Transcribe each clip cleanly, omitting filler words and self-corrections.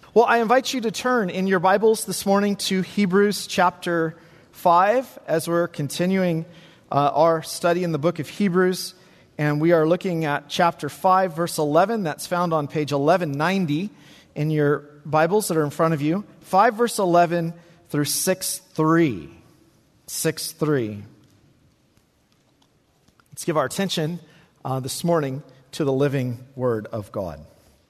Well, I invite you to turn in your Bibles this morning to Hebrews chapter 5 as we're continuing our study in the book of Hebrews. And we are looking at chapter 5, verse 11. That's found on page 1190 in your Bibles that are in front of you. 5, verse 11 through 6:3. 6:3. Let's give our attention this morning to the living Word of God.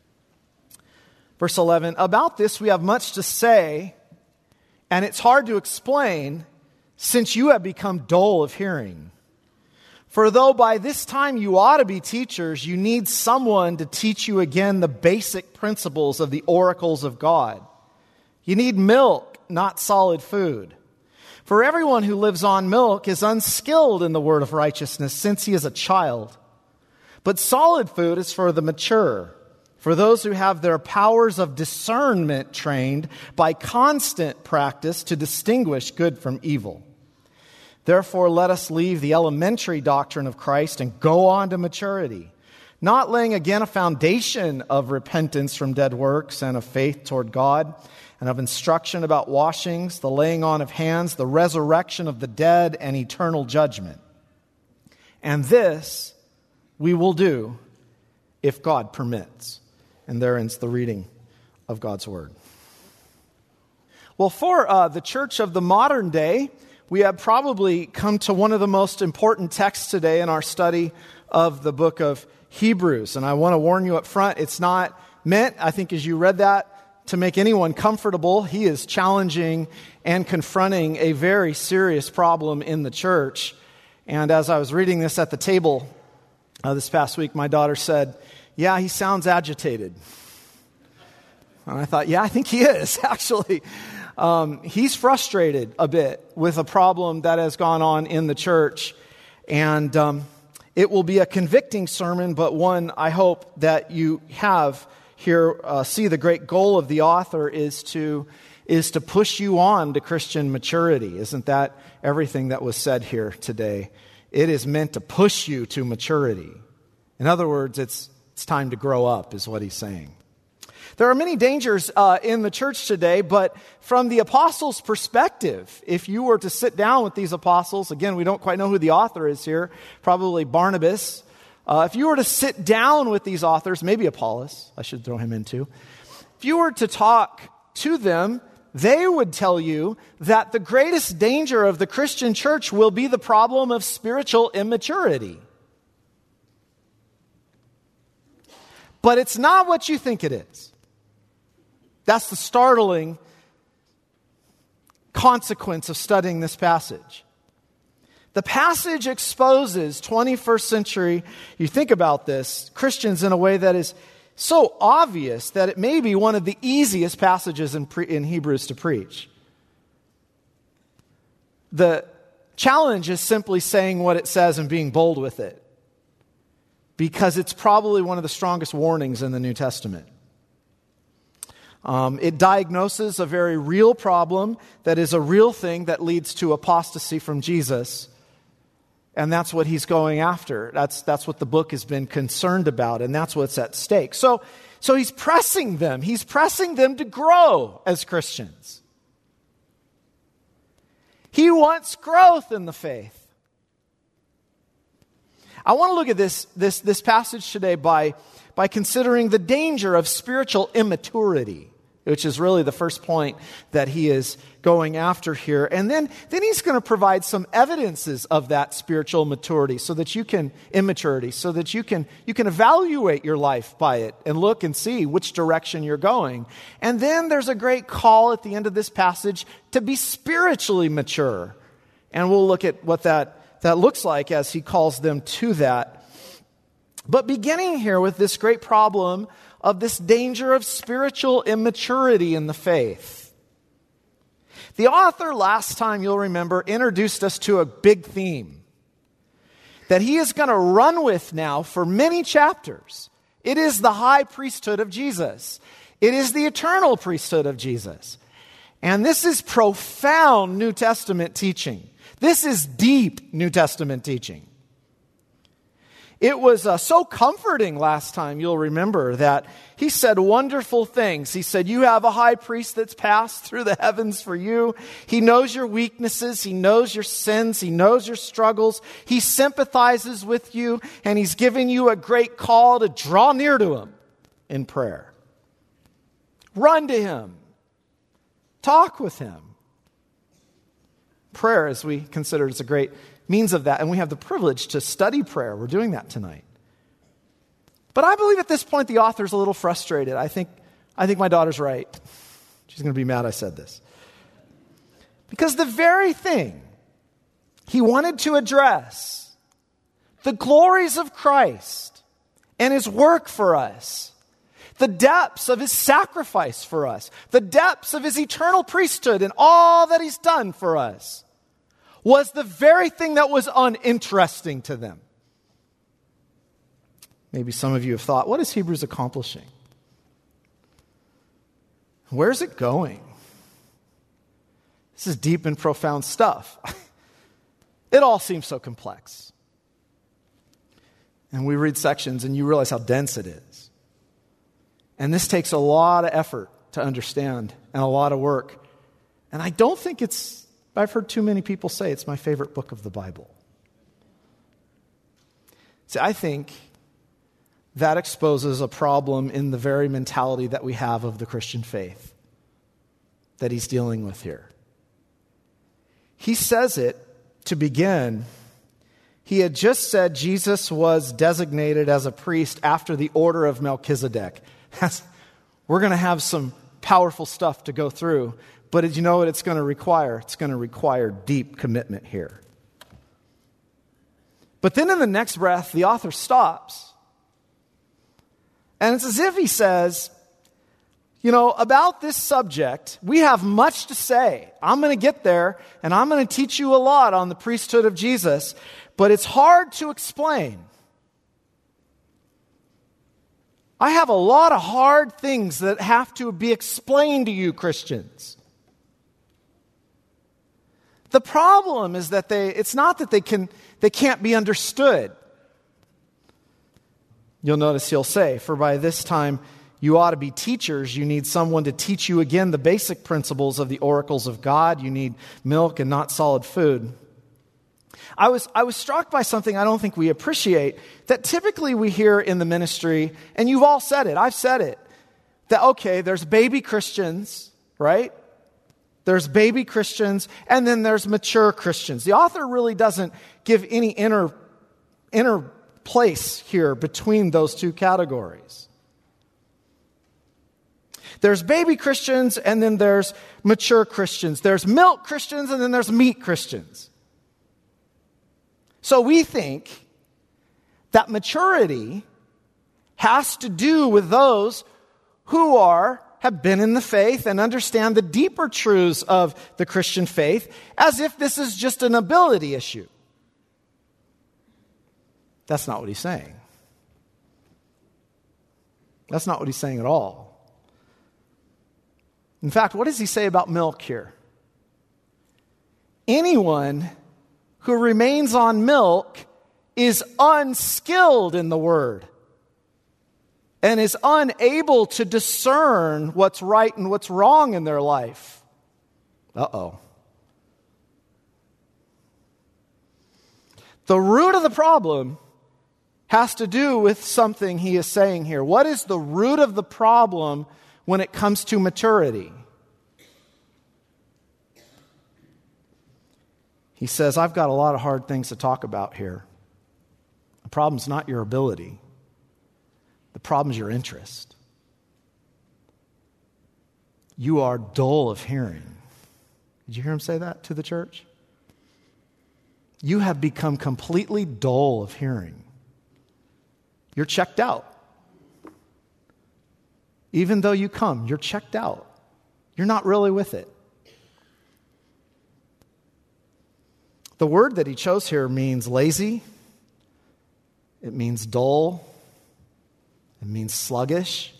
Verse 11, about this we have much to say, and it's hard to explain, since you have become dull of hearing. For though by this time you ought to be teachers, you need someone to teach you again the basic principles of the oracles of God. You need milk, not solid food. For everyone who lives on milk is unskilled in the word of righteousness, since he is a child. But solid food is for the mature, for those who have their powers of discernment trained by constant practice to distinguish good from evil. Therefore, let us leave the elementary doctrine of Christ and go on to maturity, not laying again a foundation of repentance from dead works and of faith toward God, and of instruction about washings, the laying on of hands, the resurrection of the dead, and eternal judgment. And this we will do if God permits. And there ends the reading of God's Word. Well, for the church of the modern day, we have probably come to one of the most important texts today in our study of the book of Hebrews. And I want to warn you up front, it's not meant, I think as you read that, to make anyone comfortable. He is challenging and confronting a very serious problem in the church. And as I was reading this at the table this past week, my daughter said, "Yeah, he sounds agitated." And I thought, yeah, I think he is, actually. He's frustrated a bit with a problem that has gone on in the church. And it will be a convicting sermon, but one I hope that you have here. See, the great goal of the author is to push you on to Christian maturity. Isn't that everything that was said here today? It is meant to push you to maturity. In other words, it's time to grow up, is what he's saying. There are many dangers in the church today, but from the apostles' perspective, if you were to sit down with these apostles, again, we don't quite know who the author is here, probably Barnabas. If you were to sit down with these authors, maybe Apollos, I should throw him in too. If you were to talk to them, they would tell you that the greatest danger of the Christian church will be the problem of spiritual immaturity. But it's not what you think it is. That's the startling consequence of studying this passage. The passage exposes 21st century, you think about this, Christians in a way that is so obvious that it may be one of the easiest passages in Hebrews to preach. The challenge is simply saying what it says and being bold with it, because it's probably one of the strongest warnings in the New Testament. It diagnoses a very real problem that is a real thing that leads to apostasy from Jesus. And that's what he's going after. That's what the book has been concerned about, and that's what's at stake. So he's pressing them. He's pressing them to grow as Christians. He wants growth in the faith. I want to look at this passage today by considering the danger of spiritual immaturity, which is really the first point that he is going after here. And then he's going to provide some evidences of that spiritual immaturity so that you can evaluate your life by it and look and see which direction you're going. And then there's a great call at the end of this passage to be spiritually mature. And we'll look at what that looks like as he calls them to that. But beginning here with this great problem of this danger of spiritual immaturity in the faith. The author, last time you'll remember, introduced us to a big theme that he is going to run with now for many chapters. It is the high priesthood of Jesus. It is the eternal priesthood of Jesus. And this is profound New Testament teaching. This is deep New Testament teaching. It was so comforting last time, you'll remember, that he said wonderful things. He said, you have a high priest that's passed through the heavens for you. He knows your weaknesses. He knows your sins. He knows your struggles. He sympathizes with you, and he's giving you a great call to draw near to him in prayer. Run to him. Talk with him. Prayer, as we consider, is a great means of that, and we have the privilege to study prayer. We're doing that tonight. But I believe at this point the author's a little frustrated. I think my daughter's right. She's going to be mad I said this. Because the very thing he wanted to address, the glories of Christ and his work for us, the depths of his sacrifice for us, the depths of his eternal priesthood and all that he's done for us, was the very thing that was uninteresting to them. Maybe some of you have thought, what is Hebrews accomplishing? Where's it going? This is deep and profound stuff. It all seems so complex. And we read sections and you realize how dense it is. And this takes a lot of effort to understand and a lot of work. And I don't think I've heard too many people say it's my favorite book of the Bible. See, I think that exposes a problem in the very mentality that we have of the Christian faith that he's dealing with here. He says it to begin. He had just said Jesus was designated as a priest after the order of Melchizedek. We're going to have some powerful stuff to go through. But did you know what it's going to require? It's going to require deep commitment here. But then in the next breath, the author stops. And it's as if he says, about this subject, we have much to say. I'm going to get there, and I'm going to teach you a lot on the priesthood of Jesus, but it's hard to explain. I have a lot of hard things that have to be explained to you, Christians. The problem is that it's not that they can't be understood. You'll notice he'll say, for by this time you ought to be teachers. You need someone to teach you again the basic principles of the oracles of God. You need milk and not solid food. I was struck by something I don't think we appreciate, that typically we hear in the ministry, and you've all said it, I've said it, that okay, there's baby Christians, right? There's baby Christians, and then there's mature Christians. The author really doesn't give any inner place here between those two categories. There's baby Christians, and then there's mature Christians. There's milk Christians, and then there's meat Christians. So we think that maturity has to do with those who have been in the faith and understand the deeper truths of the Christian faith, as if this is just an ability issue. That's not what he's saying. That's not what he's saying at all. In fact, what does he say about milk here? Anyone who remains on milk is unskilled in the word and is unable to discern what's right and what's wrong in their life. Uh-oh. The root of the problem has to do with something he is saying here. What is the root of the problem when it comes to maturity? He says, I've got a lot of hard things to talk about here. The problem's not your ability. The problem's your interest. You are dull of hearing. Did you hear him say that to the church? You have become completely dull of hearing. You're checked out. Even though you come, you're checked out. You're not really with it. The word that he chose here means lazy. It means dull. It means sluggish.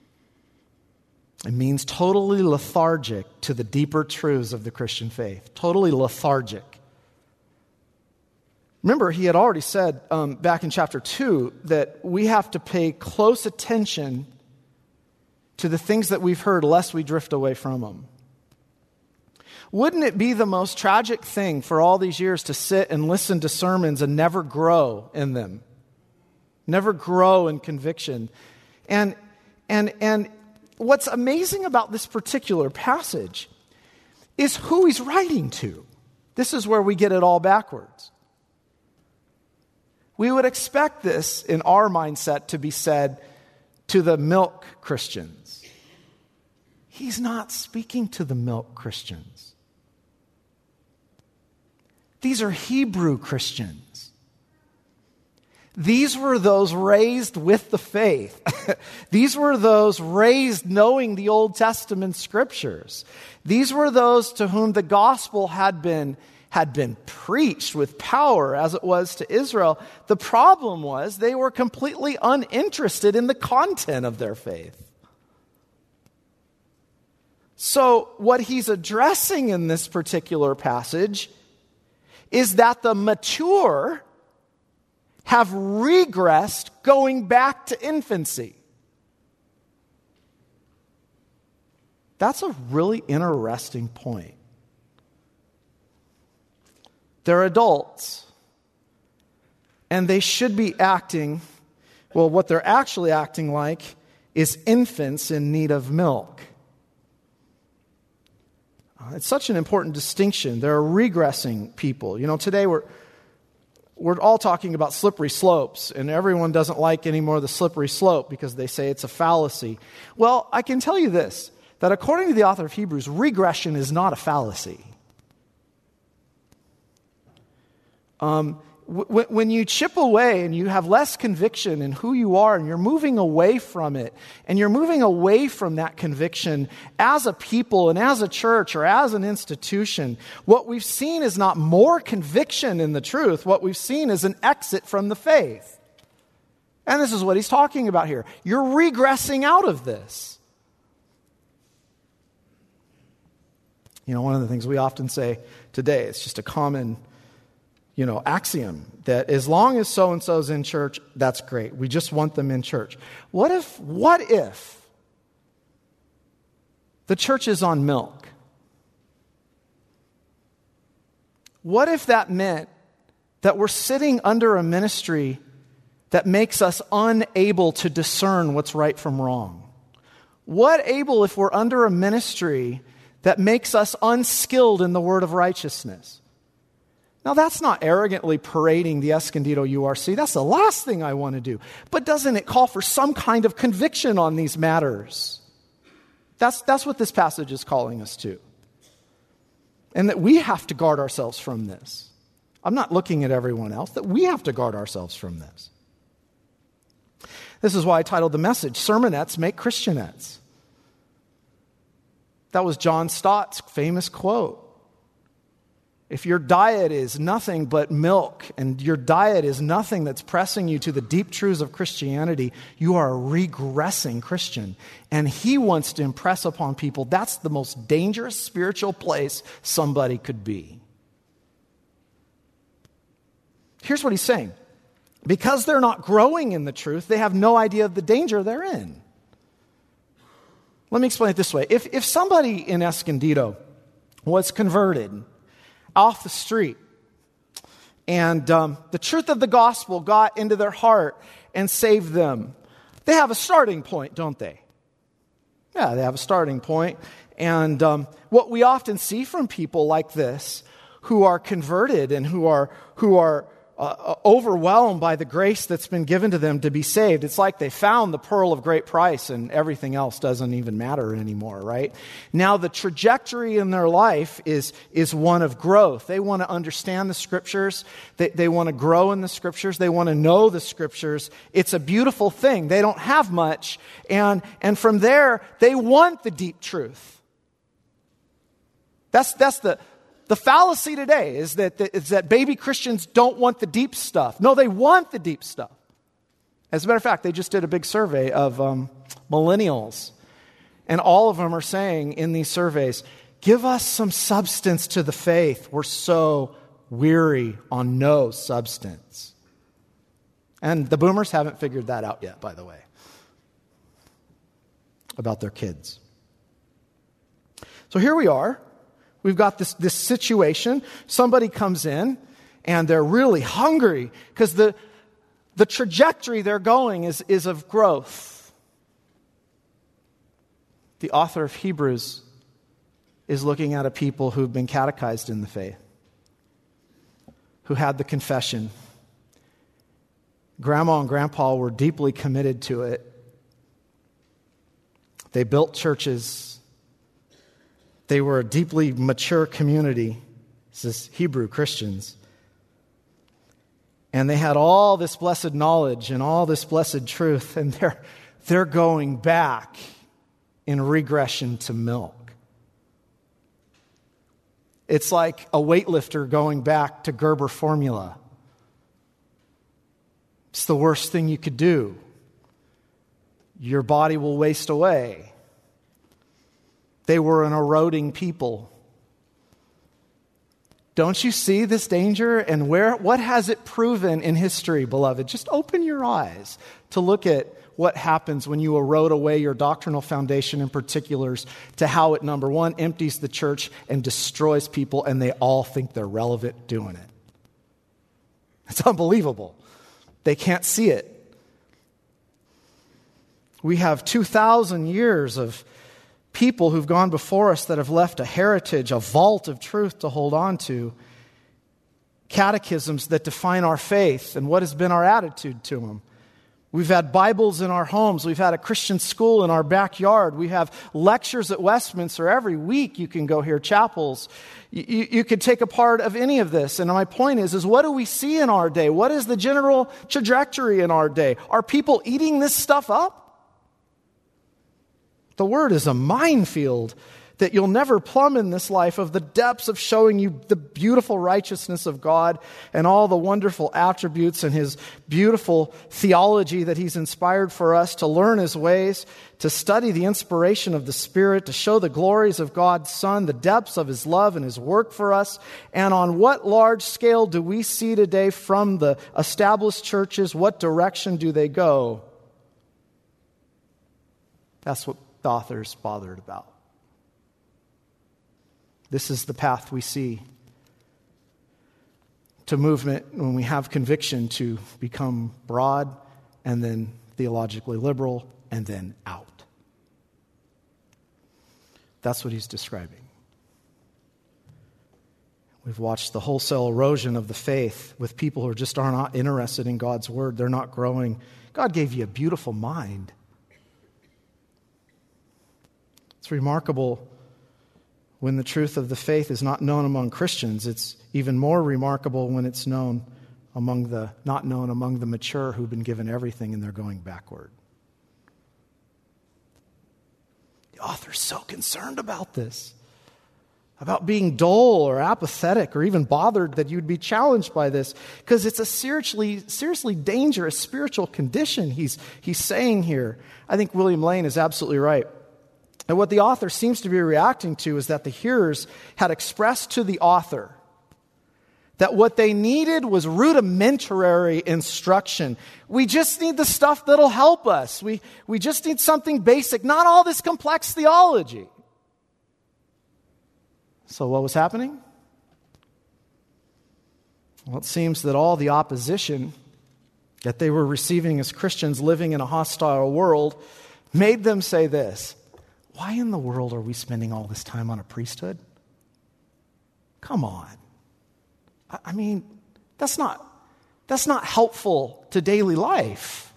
It means totally lethargic to the deeper truths of the Christian faith. Totally lethargic. Remember, he had already said back in chapter 2 that we have to pay close attention to the things that we've heard lest we drift away from them. Wouldn't it be the most tragic thing for all these years to sit and listen to sermons and never grow in them? Never grow in conviction. And what's amazing about this particular passage is who he's writing to. This is where we get it all backwards. We would expect this in our mindset to be said to the milk Christians. He's not speaking to the milk Christians. These are Hebrew Christians. These were those raised with the faith. These were those raised knowing the Old Testament scriptures. These were those to whom the gospel had been preached with power as it was to Israel. The problem was they were completely uninterested in the content of their faith. So what he's addressing in this particular passage is that the mature have regressed going back to infancy. That's a really interesting point. They're adults, and they should be acting, well, what they're actually acting like is infants in need of milk. It's such an important distinction. They're regressing people. You know, today we're all talking about slippery slopes, and everyone doesn't like anymore the slippery slope because they say it's a fallacy. Well, I can tell you this, that according to the author of Hebrews, regression is not a fallacy. When you chip away and you have less conviction in who you are and you're moving away from it, and you're moving away from that conviction as a people and as a church or as an institution, what we've seen is not more conviction in the truth. What we've seen is an exit from the faith. And this is what he's talking about here. You're regressing out of this. You know, one of the things we often say today, it's just a common axiom that as long as so-and-so's in church, that's great. We just want them in church. What if the church is on milk? What if that meant that we're sitting under a ministry that makes us unable to discern what's right from wrong? What if we're under a ministry that makes us unskilled in the word of righteousness? Now, that's not arrogantly parading the Escondido URC. That's the last thing I want to do. But doesn't it call for some kind of conviction on these matters? That's what this passage is calling us to. And that we have to guard ourselves from this. I'm not looking at everyone else. That we have to guard ourselves from this. This is why I titled the message, Sermonettes Make Christianettes. That was John Stott's famous quote. If your diet is nothing but milk, and your diet is nothing that's pressing you to the deep truths of Christianity, you are a regressing Christian. And he wants to impress upon people that's the most dangerous spiritual place somebody could be. Here's what he's saying. Because they're not growing in the truth, they have no idea of the danger they're in. Let me explain it this way. If somebody in Escondido was converted off the street, and the truth of the gospel got into their heart and saved them, they have a starting point, don't they? Yeah, they have a starting point. And what we often see from people like this, who are converted and who are overwhelmed by the grace that's been given to them to be saved, it's like they found the pearl of great price and everything else doesn't even matter anymore, right? Now the trajectory in their life is one of growth. They want to understand the scriptures. They want to grow in the scriptures. They want to know the scriptures. It's a beautiful thing. They don't have much. And from there, they want the deep truth. That's the fallacy today is that baby Christians don't want the deep stuff. No, they want the deep stuff. As a matter of fact, they just did a big survey of millennials. And all of them are saying in these surveys, give us some substance to the faith. We're so weary on no substance. And the boomers haven't figured that out yet, by the way, about their kids. So here we are. We've got this situation. Somebody comes in and they're really hungry because the trajectory they're going is of growth. The author of Hebrews is looking at a people who've been catechized in the faith, who had the confession. Grandma and Grandpa were deeply committed to it. They built churches. They were a deeply mature community. This is Hebrew Christians. And they had all this blessed knowledge and all this blessed truth, and they're going back in regression to milk. It's like a weightlifter going back to Gerber formula. It's the worst thing you could do. Your body will waste away. They were an eroding people. Don't you see this danger? And what has it proven in history, beloved? Just open your eyes to look at what happens when you erode away your doctrinal foundation in particulars to how it, number one, empties the church and destroys people, and they all think they're relevant doing it. It's unbelievable. They can't see it. We have 2,000 years of people who've gone before us that have left a heritage, a vault of truth to hold on to, catechisms that define our faith and what has been our attitude to them. We've had Bibles in our homes. We've had a Christian school in our backyard. We have lectures at Westminster every week. You can go hear chapels. You could take a part of any of this. And my point is what do we see in our day? What is the general trajectory in our day? Are people eating this stuff up? The Word is a minefield that you'll never plumb in this life, of the depths of showing you the beautiful righteousness of God and all the wonderful attributes and His beautiful theology that He's inspired for us to learn His ways, to study the inspiration of the Spirit, to show the glories of God's Son, the depths of His love and His work for us. And on what large scale do we see today from the established churches? What direction do they go? That's what the author's bothered about. This is the path we see to movement when we have conviction to become broad and then theologically liberal and then out. That's what he's describing. We've watched the wholesale erosion of the faith with people who just are not interested in God's word. They're not growing. God gave you a beautiful mind. It's remarkable when the truth of the faith is not known among Christians. It's even more remarkable when it's not known among the mature who've been given everything and they're going backward. The author's so concerned about this, about being dull or apathetic or even bothered that you'd be challenged by this, because it's a seriously dangerous spiritual condition he's saying here. I think William Lane is absolutely right. And what the author seems to be reacting to is that the hearers had expressed to the author that what they needed was rudimentary instruction. We just need the stuff that'll help us. We just need something basic, not all this complex theology. So what was happening? Well, it seems that all the opposition that they were receiving as Christians living in a hostile world made them say this: why in the world are we spending all this time on a priesthood? Come on. I mean, that's not helpful to daily life.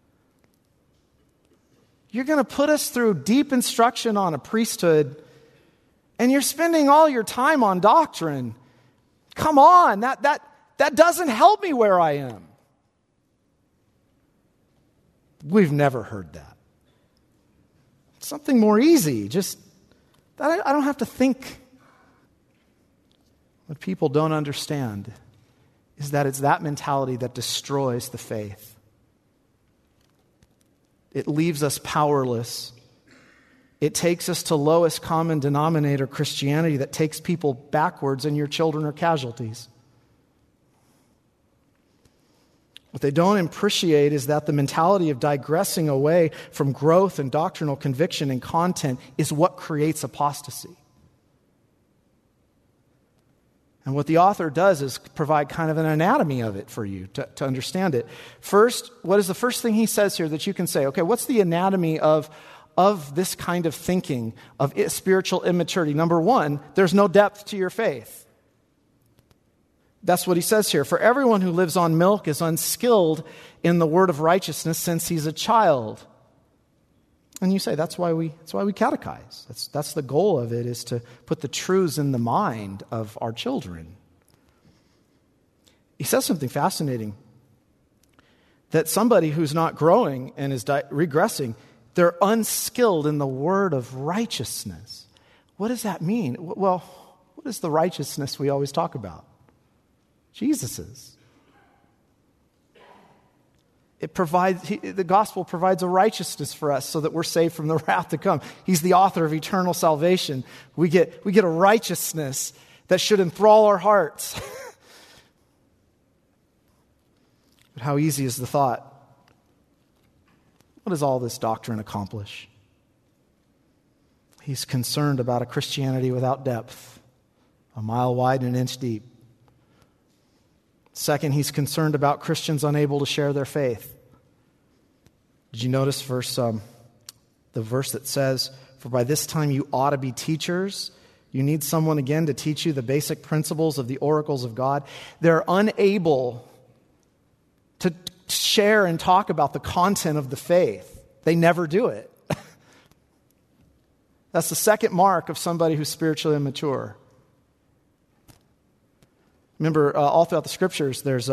You're going to put us through deep instruction on a priesthood, and you're spending all your time on doctrine. Come on, that doesn't help me where I am. We've never heard that. Something more easy, just that I don't have to think. What people don't understand is that it's that mentality that destroys the faith. It leaves us powerless. It takes us to lowest common denominator Christianity that takes people backwards, and your children are casualties. What they don't appreciate is that the mentality of digressing away from growth and doctrinal conviction and content is what creates apostasy. And what the author does is provide kind of an anatomy of it for you to understand it. First, what is the first thing he says here that you can say, okay, what's the anatomy of this kind of thinking, of spiritual immaturity? Number one, there's no depth to your faith. That's what he says here. For everyone who lives on milk is unskilled in the word of righteousness since he's a child. And you say, that's why we catechize. That's the goal of it, is to put the truths in the mind of our children. He says something fascinating, that somebody who's not growing and is regressing, they're unskilled in the word of righteousness. What does that mean? Well, what is the righteousness we always talk about? Jesus's. The gospel provides a righteousness for us so that we're saved from the wrath to come. He's the author of eternal salvation. We get a righteousness that should enthrall our hearts. But how easy is the thought? What does all this doctrine accomplish? He's concerned about a Christianity without depth, a mile wide and an inch deep. Second, he's concerned about Christians unable to share their faith. Did you notice the verse that says, "For by this time you ought to be teachers"? You need someone again to teach you the basic principles of the oracles of God. They're unable to share and talk about the content of the faith. They never do it. That's the second mark of somebody who's spiritually immature. Remember, all throughout the Scriptures, there's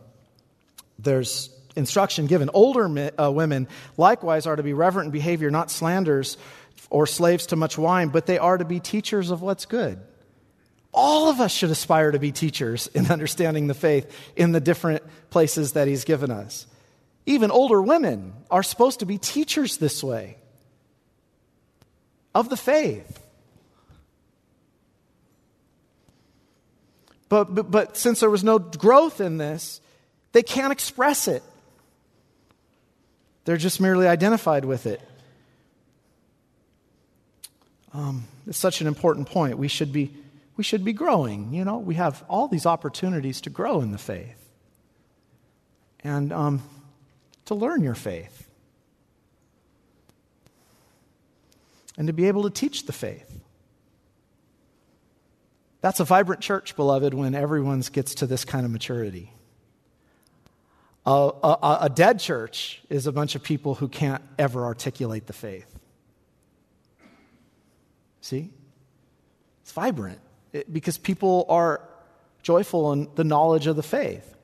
instruction given. Older women likewise are to be reverent in behavior, not slanderers or slaves to much wine, but they are to be teachers of what's good. All of us should aspire to be teachers in understanding the faith in the different places that he's given us. Even older women are supposed to be teachers this way of the faith. But since there was no growth in this, they can't express it. They're just merely identified with it. It's such an important point. We should be growing. You know, we have all these opportunities to grow in the faith and to learn your faith and to be able to teach the faith. That's a vibrant church, beloved, when everyone gets to this kind of maturity. A dead church is a bunch of people who can't ever articulate the faith. See? It's vibrant because people are joyful in the knowledge of the faith.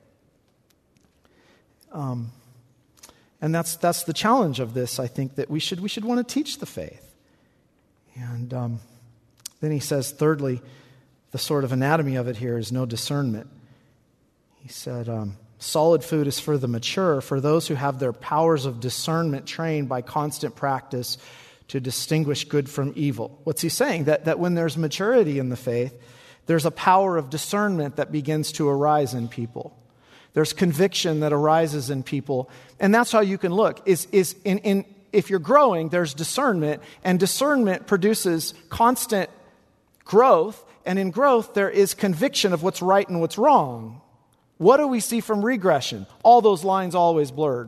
And that's the challenge of this, I think, that we should want to teach the faith. And then he says, thirdly, the sort of anatomy of it here is no discernment. He said, solid food is for the mature, for those who have their powers of discernment trained by constant practice to distinguish good from evil. What's he saying? That when there's maturity in the faith, there's a power of discernment that begins to arise in people. There's conviction that arises in people. And that's how you can look. If you're growing, there's discernment, and discernment produces constant growth. And in growth, there is conviction of what's right and what's wrong. What do we see from regression? All those lines always blurred.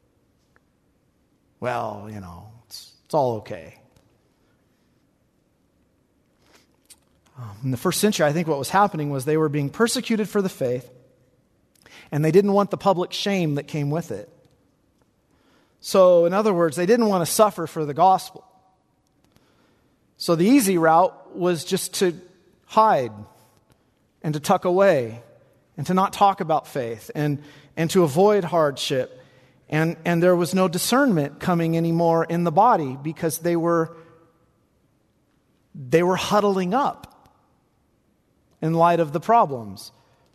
Well, you know, it's all okay. In the first century, I think what was happening was they were being persecuted for the faith, and they didn't want the public shame that came with it. So, in other words, they didn't want to suffer for the gospel. So the easy route was just to hide and to tuck away and to not talk about faith and to avoid hardship. And there was no discernment coming anymore in the body because they were huddling up in light of the problems.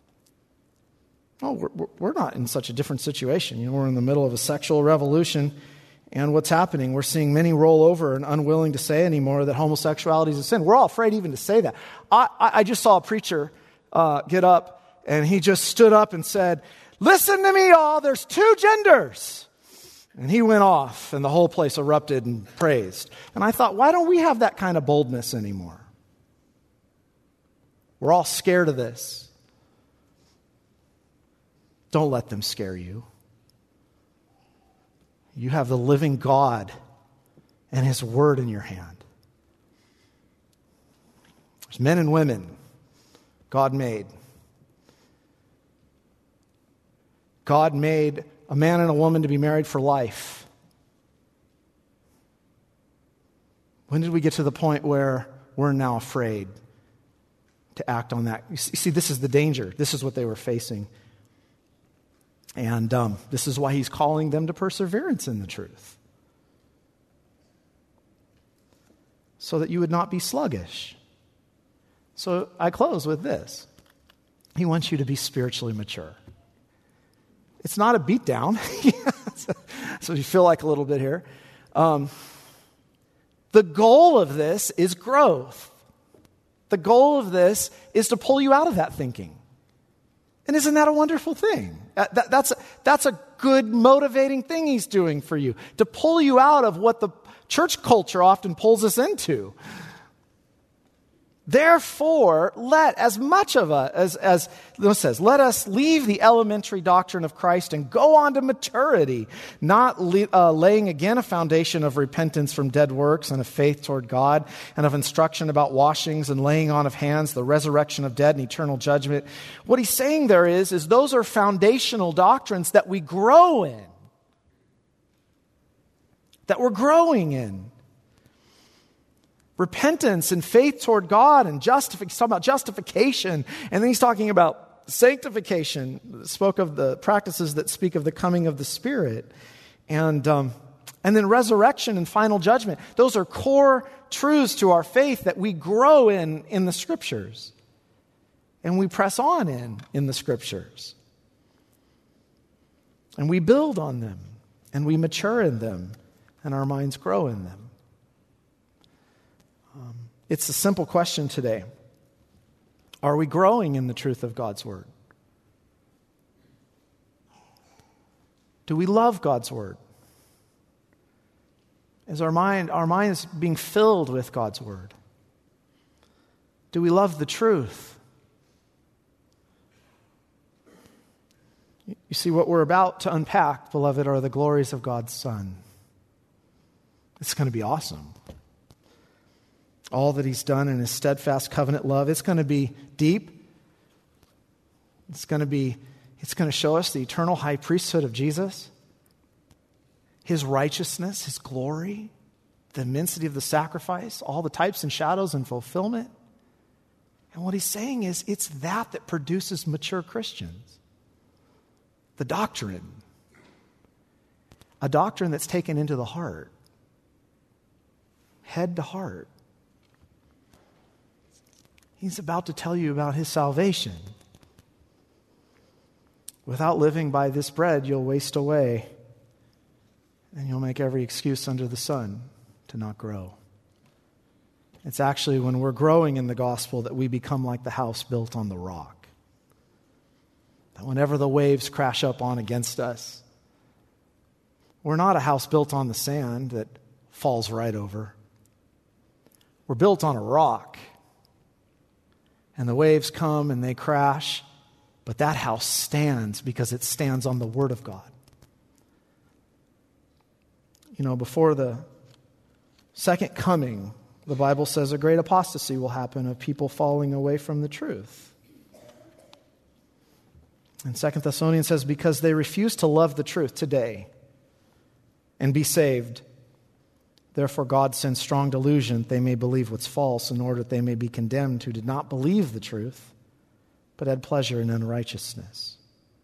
Oh, we're not in such a different situation. You know, we're in the middle of a sexual revolution. And what's happening? We're seeing many roll over and unwilling to say anymore that homosexuality is a sin. We're all afraid even to say that. I just saw a preacher get up, and he just stood up and said, Listen to me all, there's two genders. And he went off, and the whole place erupted and praised. And I thought, why don't we have that kind of boldness anymore? We're all scared of this. Don't let them scare you. You have the living God and His Word in your hand. There's men and women God made. God made a man and a woman to be married for life. When did we get to the point where we're now afraid to act on that? You see, this is the danger. This is what they were facing. And this is why He's calling them to perseverance in the truth. So that you would not be sluggish. So I close with this. He wants you to be spiritually mature. It's not a beatdown. So you feel like a little bit here. The goal of this is growth. The goal of this is to pull you out of that thinking. And isn't that a wonderful thing? That's a good motivating thing He's doing for you. To pull you out of what the church culture often pulls us into. Therefore, let as much of us, as it says, let us leave the elementary doctrine of Christ and go on to maturity, not laying again a foundation of repentance from dead works and of faith toward God and of instruction about washings and laying on of hands, the resurrection of dead and eternal judgment. What he's saying there is those are foundational doctrines that we grow in, that we're growing in. Repentance and faith toward God and justification. He's talking about justification. And then he's talking about sanctification. Spoke of the practices that speak of the coming of the Spirit. And then resurrection and final judgment. Those are core truths to our faith that we grow in the Scriptures. And we press on in the Scriptures. And we build on them. And we mature in them. And our minds grow in them. It's a simple question today. Are we growing in the truth of God's Word? Do we love God's Word? Is our minds being filled with God's Word? Do we love the truth? You see, what we're about to unpack, beloved, are the glories of God's Son. It's going to be awesome. All that He's done in His steadfast covenant love. It's going to be deep. It's going to show us the eternal high priesthood of Jesus. His righteousness, His glory, the immensity of the sacrifice, all the types and shadows and fulfillment. And what he's saying is it's that produces mature Christians. The doctrine. A doctrine that's taken into the heart. Head to heart. He's about to tell you about His salvation. Without living by this bread, you'll waste away. And you'll make every excuse under the sun to not grow. It's actually when we're growing in the gospel that we become like the house built on the rock. That whenever the waves crash up on against us, we're not a house built on the sand that falls right over. We're built on a rock. And the waves come and they crash, but that house stands because it stands on the Word of God. You know, before the second coming, the Bible says a great apostasy will happen of people falling away from the truth. And 2 Thessalonians says, because they refuse to love the truth today and be saved, therefore God sends strong delusion that they may believe what's false in order that they may be condemned who did not believe the truth, but had pleasure in unrighteousness.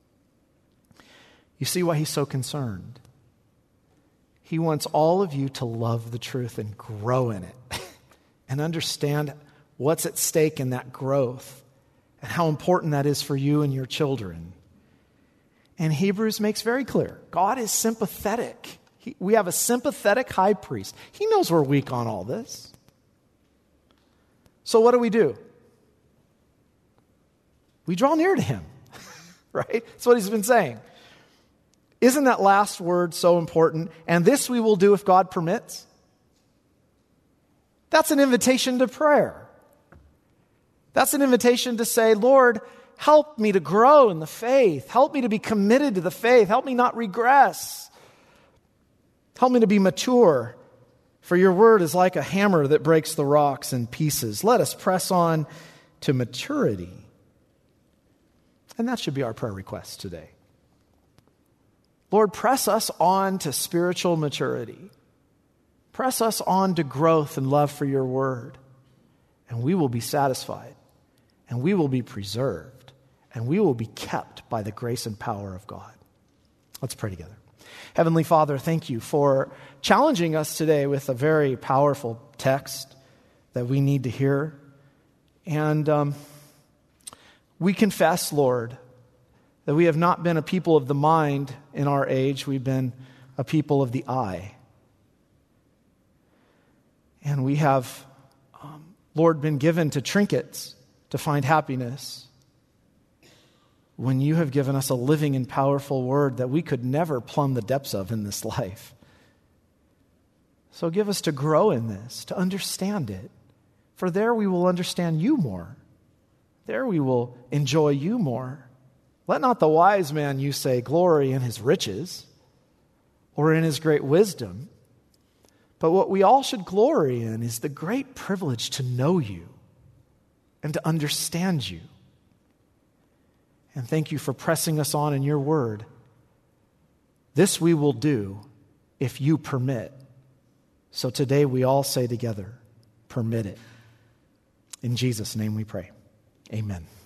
You see why he's so concerned. He wants all of you to love the truth and grow in it and understand what's at stake in that growth and how important that is for you and your children. And Hebrews makes very clear, God is sympathetic. We have a sympathetic high priest. He knows we're weak on all this. So what do? We draw near to Him. right? That's what he's been saying. Isn't that last word so important? And this we will do if God permits. That's an invitation to prayer. That's an invitation to say, Lord, help me to grow in the faith. Help me to be committed to the faith. Help me not regress. Help me to be mature. For your word is like a hammer that breaks the rocks in pieces. Let us press on to maturity. And that should be our prayer request today. Lord, press us on to spiritual maturity. Press us on to growth and love for your word. And we will be satisfied. And we will be preserved. And we will be kept by the grace and power of God. Let's pray together. Heavenly Father, thank you for challenging us today with a very powerful text that we need to hear. And we confess, Lord, that we have not been a people of the mind in our age. We've been a people of the eye. And we have, Lord, been given to trinkets to find happiness, when you have given us a living and powerful word that we could never plumb the depths of in this life. So give us to grow in this, to understand it. For there we will understand you more. There we will enjoy you more. Let not the wise man, you say, glory in his riches or in his great wisdom. But what we all should glory in is the great privilege to know you and to understand you. And thank you for pressing us on in your word. This we will do if you permit. So today we all say together, permit it. In Jesus' name we pray. Amen.